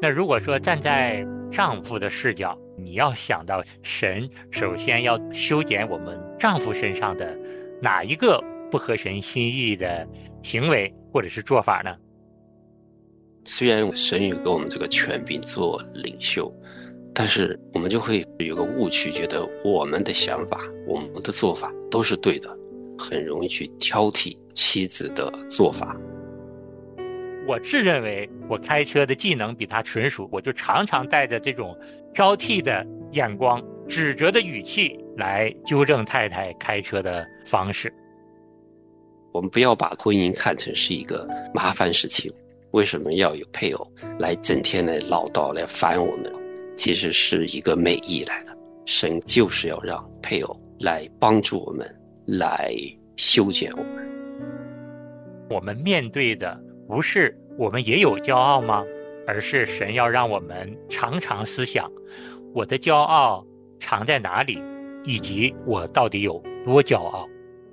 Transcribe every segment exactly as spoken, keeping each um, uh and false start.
那如果说站在丈夫的视角，你要想到神首先要修剪我们丈夫身上的哪一个不合神心意的行为或者是做法呢？ 虽然神有给我们这个权柄做领袖，但是我们就会有个误区，觉得我们的想法我们的做法都是对的，很容易去挑剔妻子的做法。 我自认为我开车的技能比他纯熟，我就常常带着这种挑剔的眼光、指责的语气来纠正太太开车的方式。 我们不要把婚姻看成是一个麻烦事情，为什么要有配偶来整天来唠叨来烦我们？其实是一个美意来的，神就是要让配偶来帮助我们，来修剪我们。 我们面对的不是我们也有骄傲吗？而是神要让我们常常思想，我的骄傲藏在哪里，以及我到底有多骄傲。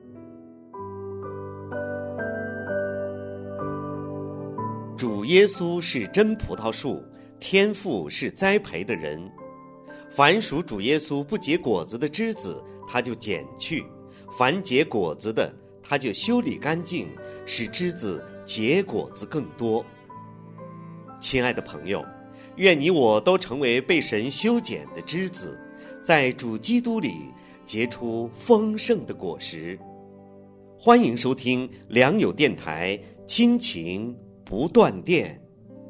主耶稣是真葡萄树，天父是栽培的人。凡属主耶稣不结果子的枝子，他就剪去；凡结果子的，他就修理干净，使枝子结果子更多。亲爱的朋友，愿你我都成为被神修剪的枝子，在主基督里结出丰盛的果实。欢迎收听良友电台亲情不断电。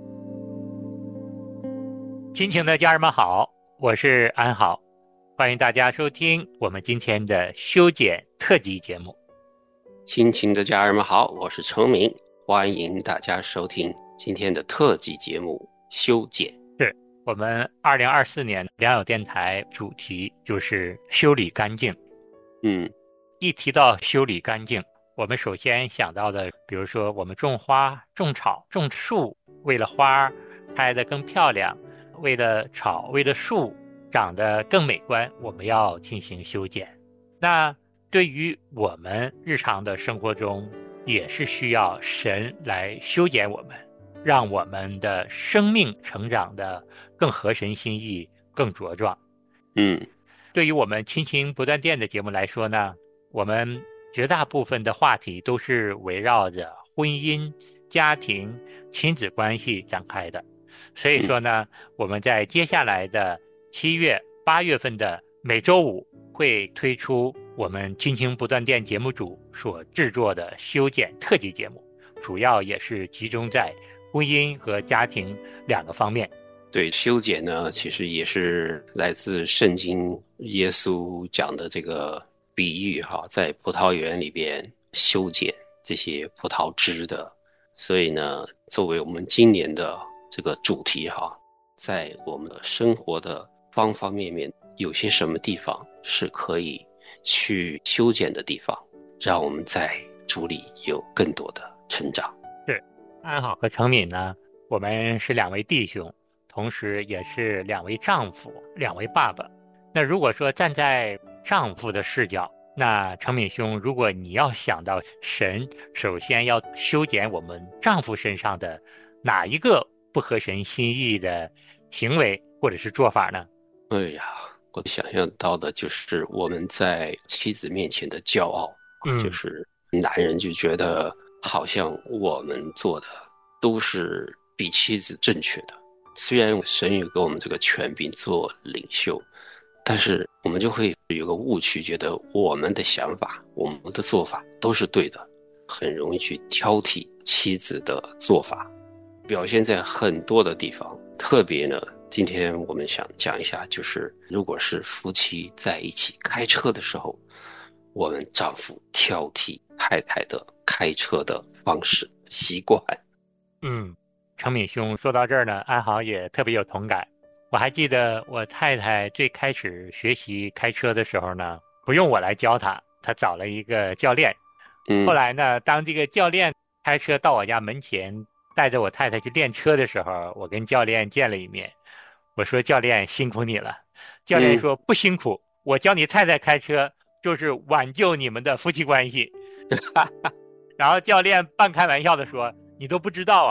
亲情的家人们好，我是安好，欢迎大家收听我们今天的修剪特辑节目。 亲情的家人们好，我是程明，欢迎大家收听今天的特辑节目修剪。 是我们二零二四年良友电台主题就是修理干净。 嗯， 一提到修理干净，我们首先想到的，比如说我们种花、种草、种树，为了花开得更漂亮，为了草、为了树长得更美观，我们要进行修剪。那对于我们日常的生活中，也是需要神来修剪我们，让我们的生命成长的更合神心意，更茁壮。 嗯， 对于我们亲情不断电的节目来说呢，我们绝大部分的话题都是围绕着婚姻、家庭、亲子关系展开的。所以说呢，我们在接下来的七月、八月份的每周五会推出我们亲情不断电节目组所制作的修剪特辑节目，主要也是集中在婚姻和家庭两个方面。 对，修剪呢，其实也是来自圣经耶稣讲的这个比喻哈，在葡萄园里边修剪这些葡萄枝的。所以呢，作为我们今年的这个主题哈，在我们的生活的方方面面，有些什么地方是可以去修剪的地方，让我们在主里有更多的成长。 是，安好和程敏呢，我们是两位弟兄，同时也是两位丈夫，两位爸爸。那如果说站在丈夫的视角，那程敏兄，如果你要想到神首先要修剪我们丈夫身上的哪一个不合神心意的行为或者是做法呢？ 哎呀，我想象到的就是我们在妻子面前的骄傲， 嗯， 就是男人就觉得好像我们做的都是比妻子正确的。虽然神有给我们这个权柄做领袖，但是我们就会有个误区，觉得我们的想法我们的做法都是对的，很容易去挑剔妻子的做法，表现在很多的地方。特别呢，今天我们想讲一下，就是如果是夫妻在一起开车的时候，我们丈夫挑剔太太的开车的方式习惯。 嗯，程敏兄说到这儿呢，安好也特别有同感。我还记得我太太最开始学习开车的时候呢，不用我来教她，她找了一个教练。 嗯， 后来呢，当这个教练开车到我家门前，带着我太太去练车的时候，我跟教练见了一面。我说教练辛苦你了。教练说、嗯、不辛苦，我教你太太开车就是挽救你们的夫妻关系。然后教练半开玩笑的说，你都不知道啊，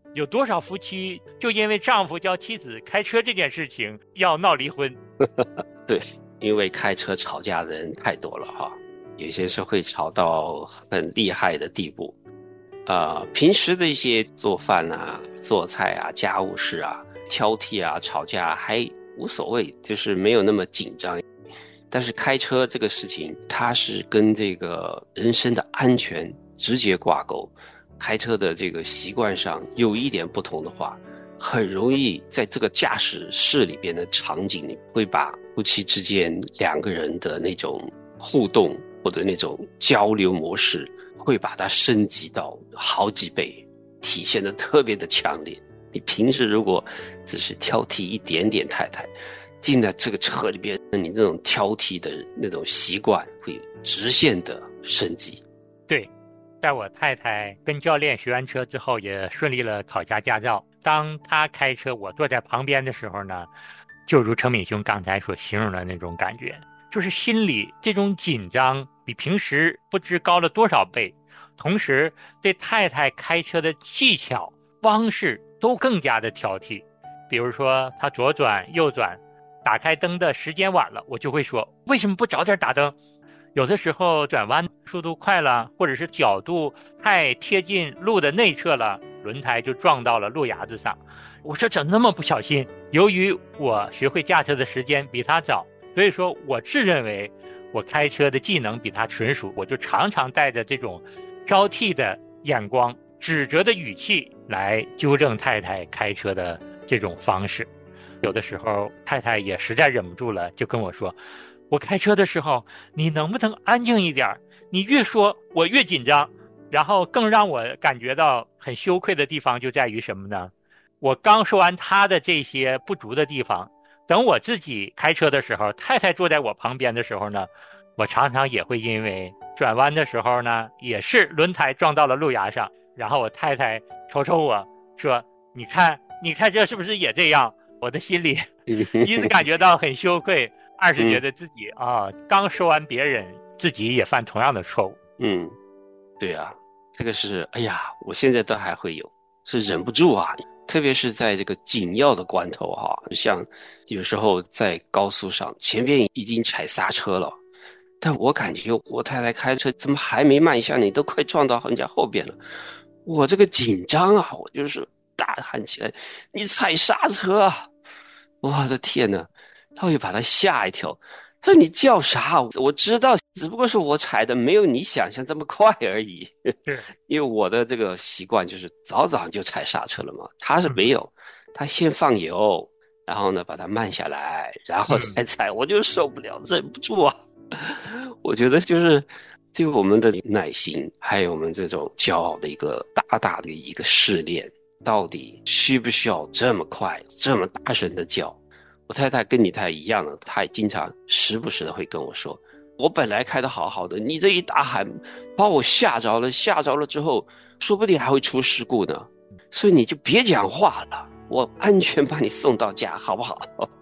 有多少夫妻就因为丈夫教妻子开车这件事情要闹离婚？ 对，因为开车吵架的人太多了哈，有些是会吵到很厉害的地步。呃，平时的一些做饭啊、做菜啊、家务事啊、挑剔啊、吵架还无所谓，就是没有那么紧张。但是开车这个事情，它是跟这个人身的安全直接挂钩。开车的这个习惯上有一点不同的话，很容易在这个驾驶室里边的场景里，会把夫妻之间两个人的那种互动或者那种交流模式，会把它升级到好几倍，体现得特别的强烈。你平时如果只是挑剔一点点太太，进在这个车里边，你这种挑剔的那种习惯会直线的升级。 对，在我太太跟教练学完车之后，也顺利了考下驾照。当她开车，我坐在旁边的时候呢，就如程敏兄刚才所形容的那种感觉，就是心里这种紧张比平时不知高了多少倍，同时对太太开车的技巧方式都更加的挑剔。比如说她左转右转，打开灯的时间晚了，我就会说为什么不早点打灯？有的时候转弯速度快了，或者是角度太贴近路的内侧了，轮胎就撞到了路牙子上。我说怎么那么不小心？由于我学会驾车的时间比他早，所以说我自认为我开车的技能比他纯熟，我就常常带着这种挑剔的眼光、指责的语气来纠正太太开车的这种方式。有的时候太太也实在忍不住了，就跟我说，我开车的时候你能不能安静一点？你越说我越紧张。然后更让我感觉到很羞愧的地方就在于什么呢？我刚说完他的这些不足的地方，等我自己开车的时候，太太坐在我旁边的时候呢，我常常也会因为转弯的时候呢，也是轮胎撞到了路牙上，然后我太太瞅瞅我说，你看你开车是不是也这样？我的心里一是感觉到很羞愧，二是觉得自己啊，刚说完别人，自己也犯同样的错误。 嗯，对啊，这个是，哎呀，我现在都还会有，是忍不住啊，特别是在这个紧要的关头哈、啊，像有时候在高速上，前边已经踩刹车了，但我感觉我太太开车怎么还没慢下，你都快撞到人家后边了，我这个紧张啊，我就是大喊起来，你踩刹车啊！我的天哪，他会把他吓一跳。他说你叫啥？我知道，只不过是我踩的没有你想象这么快而已。因为我的这个习惯就是早早就踩刹车了嘛，他是没有，他先放油，然后呢把它慢下来，然后再踩，我就受不了，忍不住啊。我觉得就是对我们的耐心，还有我们这种骄傲的一个大大的一个试炼，到底需不需要这么快、这么大声的叫？我太太跟你太太一样了，她也经常时不时的会跟我说，我本来开得好好的，你这一大喊把我吓着了，吓着了之后说不定还会出事故呢，所以你就别讲话了，我安全把你送到家好不好？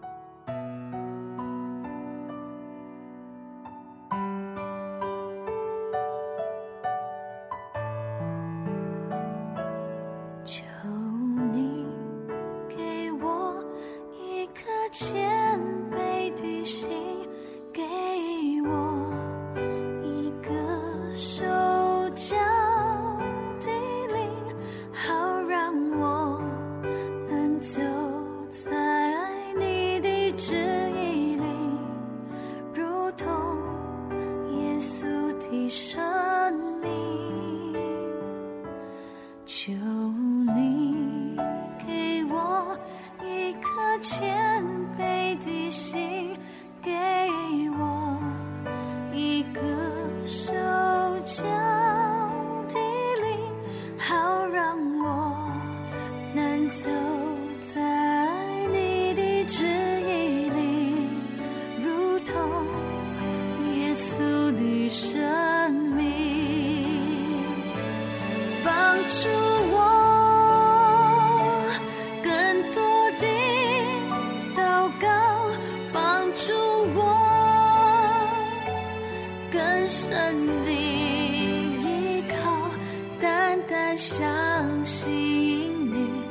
求你给我一颗谦卑的心，给我一个手脚的灵，好让我能走在你的旨意里，如同耶稣的生命。求你给我一颗谦卑的心，给我一个手脚的灵，好让我能走在你的旨意里，如同耶稣的生命。帮助我更多的祷告，帮助我更深的依靠，单单相信你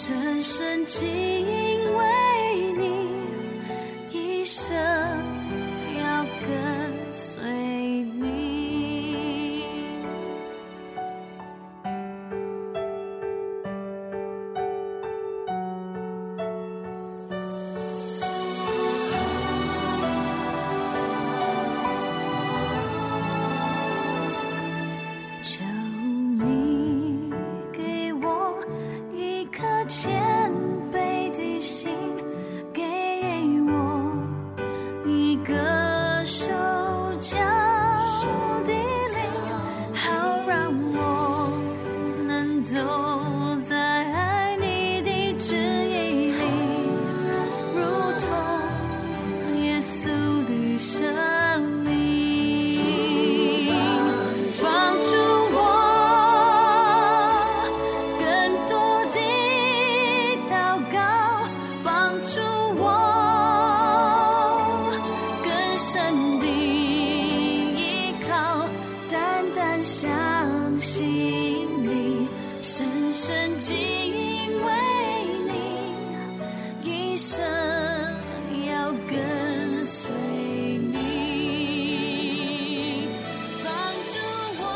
深深敬畏你，一生要跟随你。求你给我一颗谦卑的心，给我一个受教的灵，好让我能走在爱你的旨意里，如同耶稣的生命。帮助我更多地祷告，帮助我更深地依靠，单单相信你，深深敬畏你，一生要跟随你。帮助我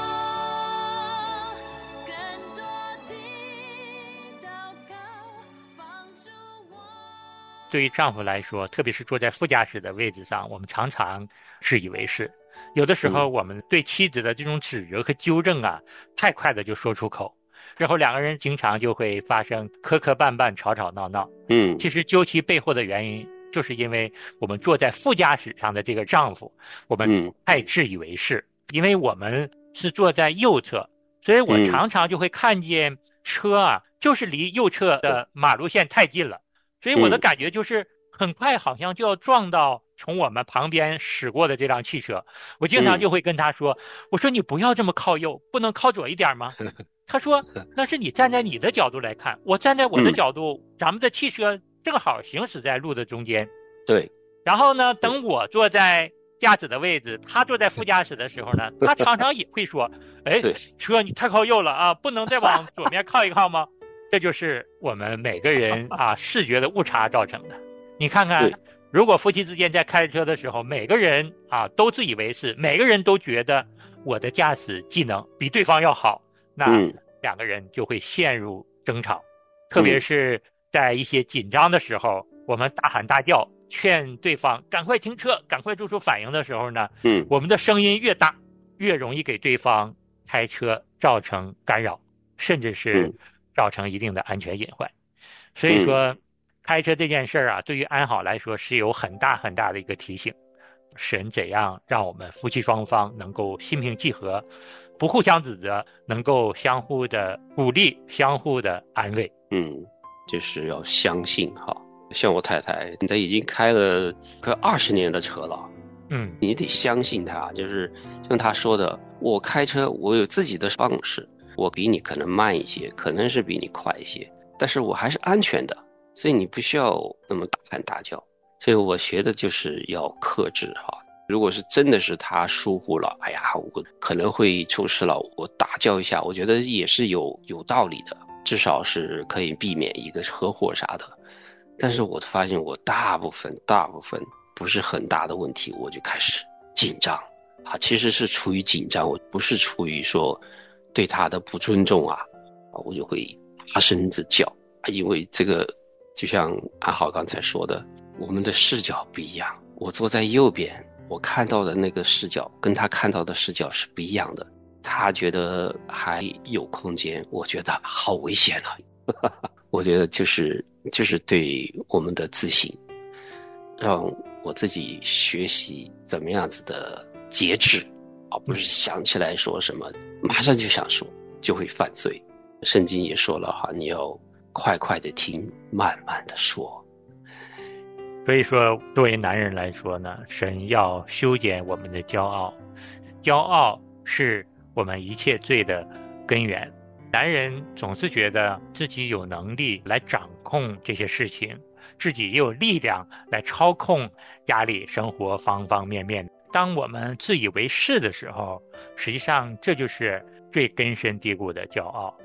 更多地祷告，帮助我。 对于丈夫来说，特别是坐在副驾驶的位置上，我们常常自以为是。有的时候，我们对妻子的这种指责和纠正啊，太快的就说出口，之后两个人经常就会发生磕磕绊绊、吵吵闹闹。 嗯其实究其背后的原因，就是因为我们坐在副驾驶上的这个丈夫，我们嗯太自以为是，因为我们是坐在右侧，所以我嗯常常就会看见车啊，就是离右侧的马路线太近了，所以我的嗯感觉就是很快好像就要撞到从我们旁边驶过的这辆汽车。我经常就会跟他说，我说你不要这么靠右，不能靠左一点吗？他说那是你站在你的角度来看，我站在我的嗯角度，咱们的汽车正好行驶在路的中间。 对， 然后呢，等我坐在驾驶的位置，他坐在副驾驶的时候呢，他常常也会说，哎对， 车你太靠右了啊，不能再往左面靠一靠吗？这就是我们每个人啊视觉的误差造成的。你看看对， 如果夫妻之间在开车的时候，每个人啊都自以为是，每个人都觉得我的驾驶技能比对方要好，那嗯两个人就会陷入争吵。特别是在一些紧张的时候，我们大喊大叫劝对方赶快停车，赶快做出反应的时候呢， 嗯我们的声音越大，越容易给对方开车造成干扰，甚至是嗯造成一定的安全隐患。所以说，开车这件事儿啊，对于安好来说是有很大很大的一个提醒。神怎样让我们夫妻双方能够心平气和，不互相指责，能够相互的鼓励，相互的安慰。 嗯，就是要相信哈。像我太太，她已经开了快二十年的车了， 嗯你得相信她。就是像她说的，我开车我有自己的方式，我比你可能慢一些，可能是比你快一些，但是我还是安全的，所以你不需要那么大喊大叫。所以我学的就是要克制哈。如果是真的是他疏忽了，哎呀，我可能会出事了，我大叫一下，我觉得也是有有道理的，至少是可以避免一个车祸啥的。但是我发现我大部分大部分不是很大的问题，我就开始紧张啊，其实是出于紧张，我不是出于说对他的不尊重啊，啊，我就会大声的叫，因为这个就像安好刚才说的，我们的视角不一样，我坐在右边，我看到的那个视角跟他看到的视角是不一样的，他觉得还有空间，我觉得好危险啊。我觉得就是就是对我们的自信，让我自己学习怎么样子的节制，而不是想起来说什么马上就想说就会犯罪。圣经也说了哈，你要快快的听，慢慢的说。 所以说，作为男人来说呢，神要修剪我们的骄傲，骄傲是我们一切罪的根源。男人总是觉得自己有能力来掌控这些事情，自己也有力量来操控家里生活方方面面。当我们自以为是的时候，实际上这就是最根深蒂固的骄傲。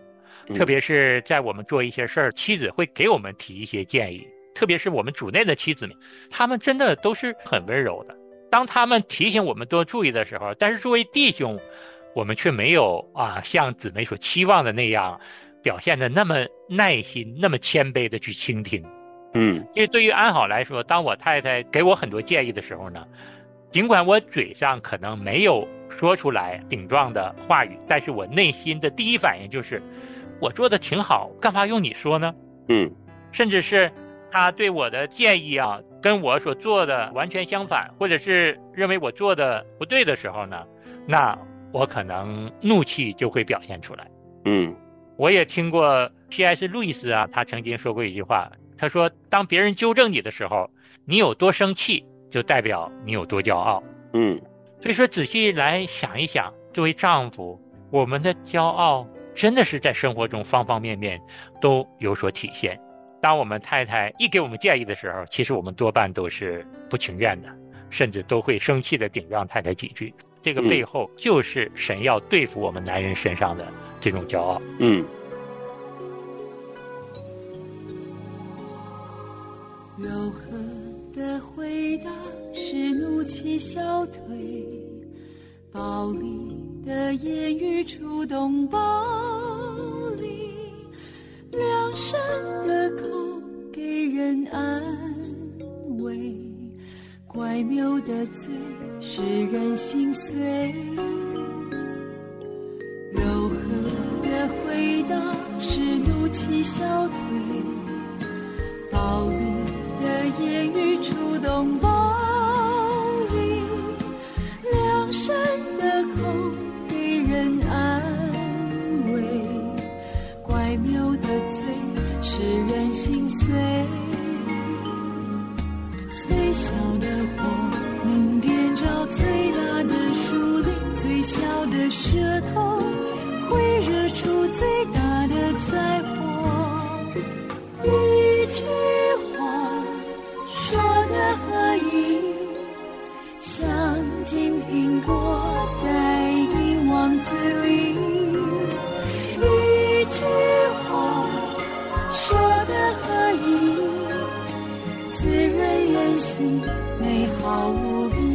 特别是在我们做一些事儿，妻子会给我们提一些建议，特别是我们主内的妻子们，他们真的都是很温柔的。当他们提醒我们多注意的时候，但是作为弟兄，我们却没有啊像姊妹所期望的那样表现的那么耐心、那么谦卑的去倾听。 嗯， 因为对于安好来说，当我太太给我很多建议的时候呢，尽管我嘴上可能没有说出来顶撞的话语，但是我内心的第一反应就是我做的挺好，干嘛用你说呢？ 嗯， 甚至是他对我的建议啊跟我所做的完全相反，或者是认为我做的不对的时候呢，那我可能怒气就会表现出来。 嗯， 我也听过 C S 路易斯啊，他曾经说过一句话，他说当别人纠正你的时候，你有多生气就代表你有多骄傲。 嗯， 所以说仔细来想一想，作为丈夫，我们的骄傲真的是在生活中方方面面都有所体现。当我们太太一给我们建议的时候，其实我们多半都是不情愿的，甚至都会生气的顶让太太几句。这个背后就是神要对付我们男人身上的这种骄傲。 嗯， 柔和的回答使怒气消退，暴力的言语触动暴力，良善的口给人安慰，乖谬的嘴使人心碎。柔和的回答使怒气消退，暴力的言语触动暴力，良善的口给人安慰，乖谬的嘴使人心碎。最小的火能点着最大的树林，最小的舌头会惹出最大的灾祸。一句话说得合意，像金苹果在银网子里。一句话说得合意，滋润人心，美好无比。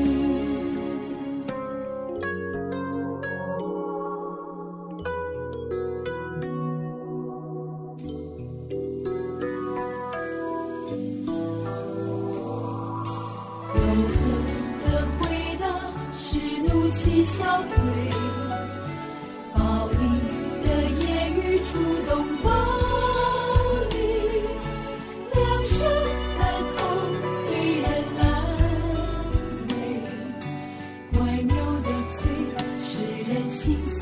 气消退，暴力的言语触动暴力，良善的口给人安慰，乖谬的嘴使人心碎。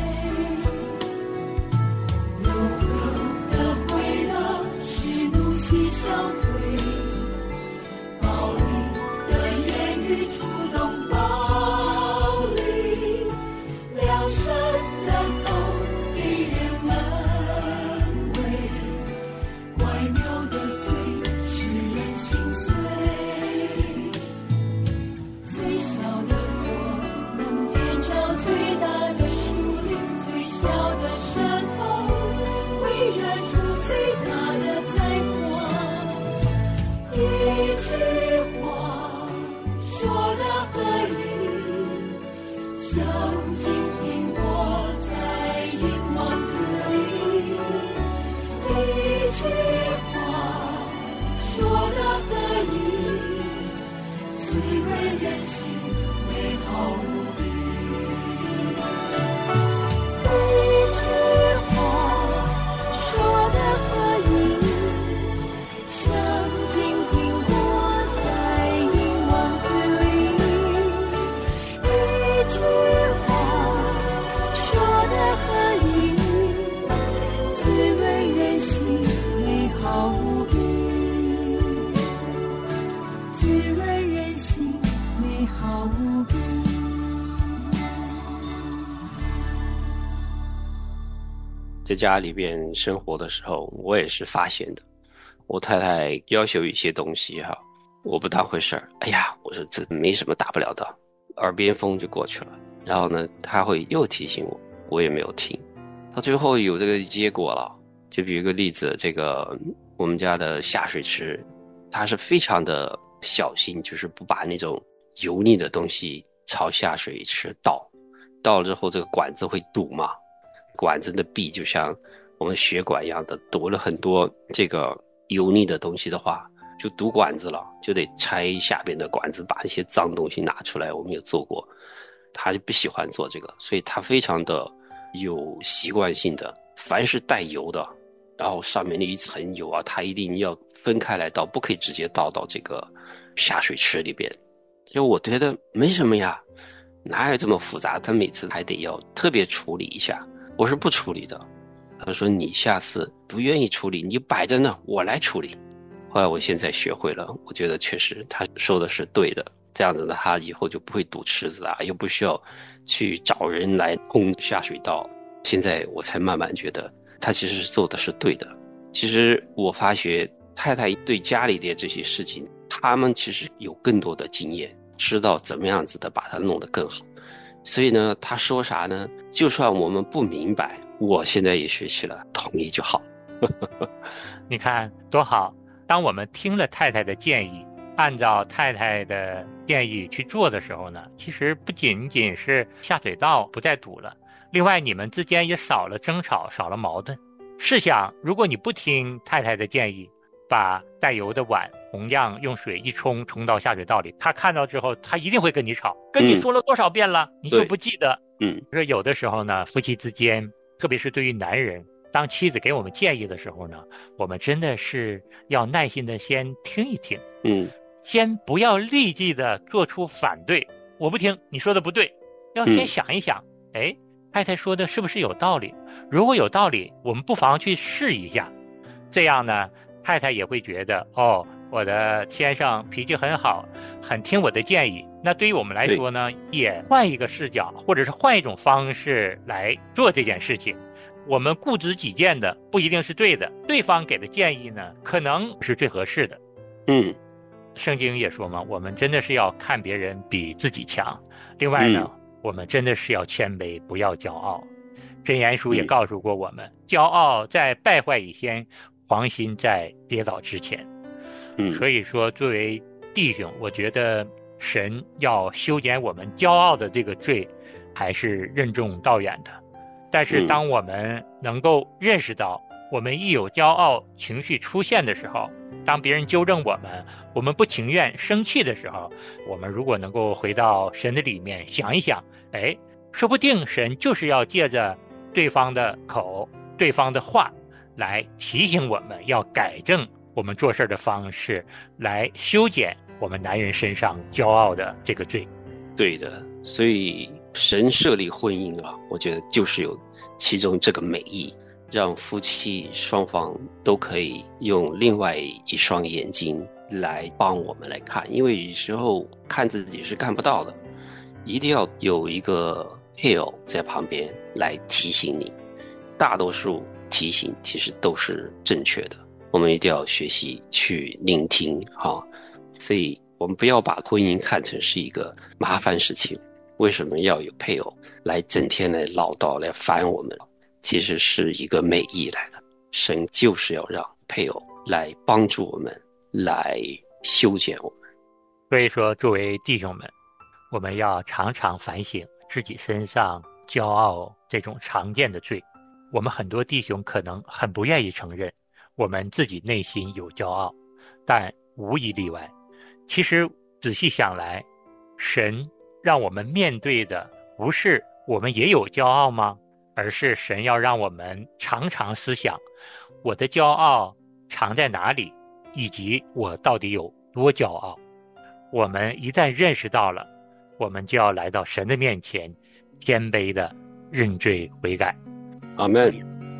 柔和的回答使怒气消退，暴力的言语触动暴力。 在家里边生活的时候，我也是发现的。我太太要求一些东西哈，我不当回事儿。哎呀，我说这没什么大不了的，耳边风就过去了。然后呢，她会又提醒我，我也没有听。 到最后有这个结果了。就比如一个例子，这个我们家的下水池，它是非常的小心，就是不把那种油腻的东西朝下水池倒，倒了之后这个管子会堵嘛，管子的壁就像我们血管一样的，堵了很多这个油腻的东西的话，就堵管子了，就得拆下边的管子，把一些脏东西拿出来。我们有做过，他就不喜欢做这个，所以他非常的有习惯性的，凡是带油的，然后上面那一层油啊，他一定要分开来倒，不可以直接倒到这个下水池里边。就我觉得没什么呀，哪有这么复杂，他每次还得要特别处理一下。我是不处理的，他说你下次不愿意处理，你就摆着呢，我来处理。后来我现在学会了，我觉得确实他说的是对的，这样子呢，他以后就不会堵池子啊，又不需要去找人来通下水道。现在我才慢慢觉得他其实做的是对的。其实我发觉太太对家里的这些事情，他们其实有更多的经验，知道怎么样子的把它弄得更好。所以呢，他说啥呢，就算我们不明白，我现在也学习了，同意就好。 你看多好，当我们听了太太的建议，按照太太的建议去做的时候呢，其实不仅仅是下水道不再堵了，另外你们之间也少了争吵，少了矛盾。试想，如果你不听太太的建议，把带油的碗同样用水一冲冲到下水道里，他看到之后他一定会跟你吵，跟你说了多少遍了、嗯、你就不记得。 嗯， 就是有的时候呢，夫妻之间，特别是对于男人，当妻子给我们建议的时候呢，我们真的是要耐心的先听一听， 嗯， 先不要立即的做出反对，我不听，你说的不对，要先想一想，哎、嗯，太太说的是不是有道理？如果有道理，我们不妨去试一下，这样呢，太太也会觉得，哦，我的先生脾气很好，很听我的建议。那对于我们来说呢，也换一个视角，或者是换一种方式来做这件事情。我们固执己见的不一定是对的，对方给的建议呢，可能是最合适的。 嗯， 圣经也说嘛，我们真的是要看别人比自己强。另外呢、嗯，我们真的是要谦卑，不要骄傲。箴言书也告诉过我们、嗯、骄傲在败坏以先，狂心在跌倒之前。 嗯， 所以说作为弟兄，我觉得神要修剪我们骄傲的这个罪还是任重道远的。但是当我们能够认识到我们一有骄傲情绪出现的时候，当别人纠正我们，我们不情愿生气的时候，我们如果能够回到神的里面想一想，哎，说不定神就是要借着对方的口，对方的话来提醒我们要改正我们做事的方式，来修剪我们男人身上骄傲的这个罪。 对的，所以神设立婚姻啊，我觉得就是有其中这个美意，让夫妻双方都可以用另外一双眼睛来帮我们来看，因为有时候看自己是看不到的，一定要有一个配偶在旁边来提醒你。大多数提醒其实都是正确的，我们一定要学习去聆听哈。所以我们不要把婚姻看成是一个麻烦事情，为什么要有配偶来整天来唠叨来烦我们？其实是一个美意来的，神就是要让配偶来帮助我们，来修剪我们。 所以说作为弟兄们，我们要常常反省自己身上骄傲这种常见的罪。我们很多弟兄可能很不愿意承认我们自己内心有骄傲，但无一例外。其实仔细想来，神让我们面对的不是我们也有骄傲吗？而是神要让我们常常思想，我的骄傲藏在哪里，以及我到底有多骄傲。我们一旦认识到了，我们就要来到神的面前，谦卑的认罪悔改。 阿们。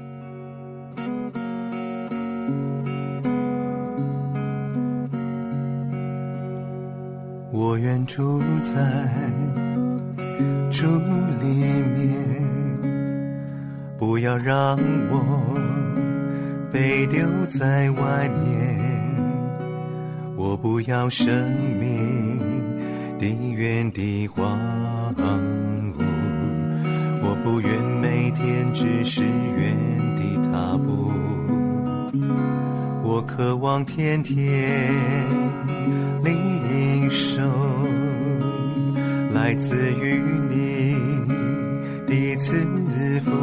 我愿住在主里面，不要让我被丢在外面，我不要生命的原地荒芜，我我不愿每天只是原地踏步，我渴望天天领受来自于你的赐福。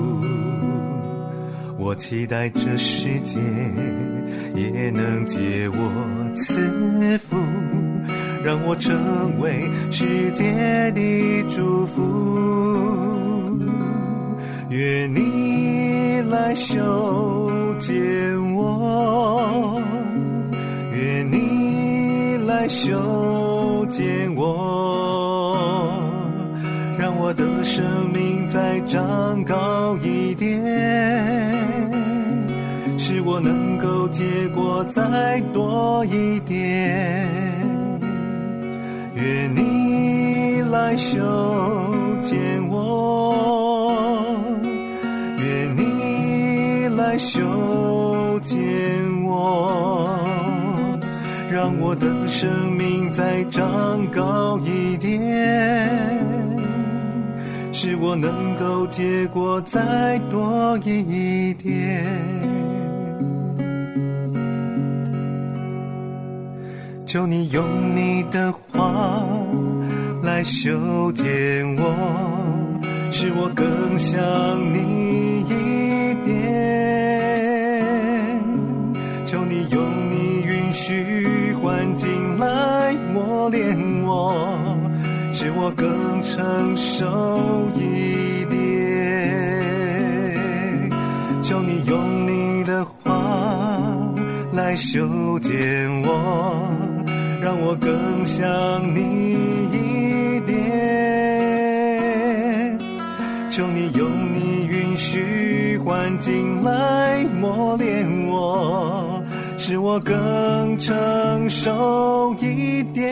我期待这世界也能借我赐福，让我成为世界的祝福。愿你来修剪我，愿你来修剪我，让我的生命再长高一点，使我能够结果再多一点。愿你来修剪我，愿你来修剪我，让我的生命再长高一点，使我能够结果再多一点。求你用你的话来修剪我，使我更像你一点。求你用你允许环境来磨练我，使我更成熟一点。求你用你的话来修剪我，让我更像你一点。求你用你允许环境来磨练我，使我更成熟一点。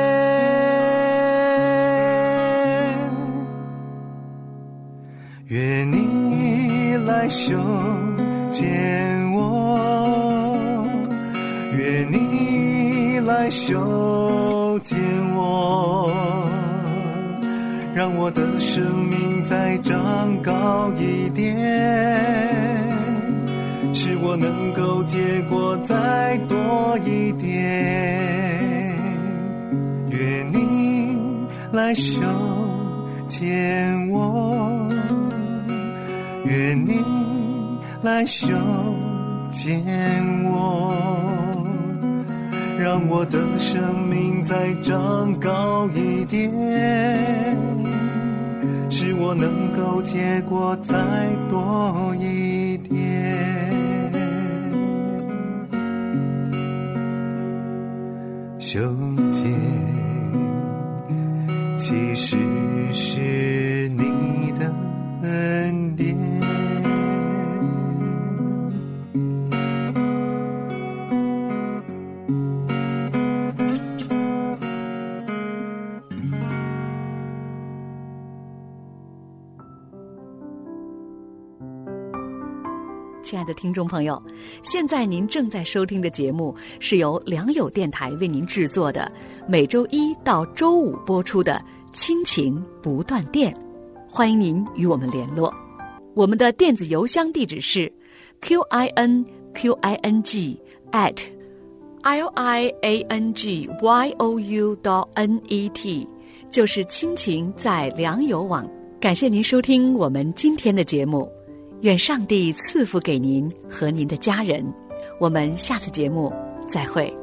愿你来修剪我，愿你来修剪我，让我的生命再长高一点，使我能够结果再多一点。愿你来修剪我，愿你来修剪我，让我的生命再长高一点，使我能够结果再多一点。修剪其实是你的恩典， 亲爱的听众朋友，现在您正在收听的节目是由良友电台为您制作的，每周一到周五播出的亲情不断电，欢迎您与我们联络。我们的电子邮箱地址是 q i n q i n g at l i a n g y o u dot n e t， 就是亲情在良友网。感谢您收听我们今天的节目，愿上帝赐福给您和您的家人，我们下次节目再会。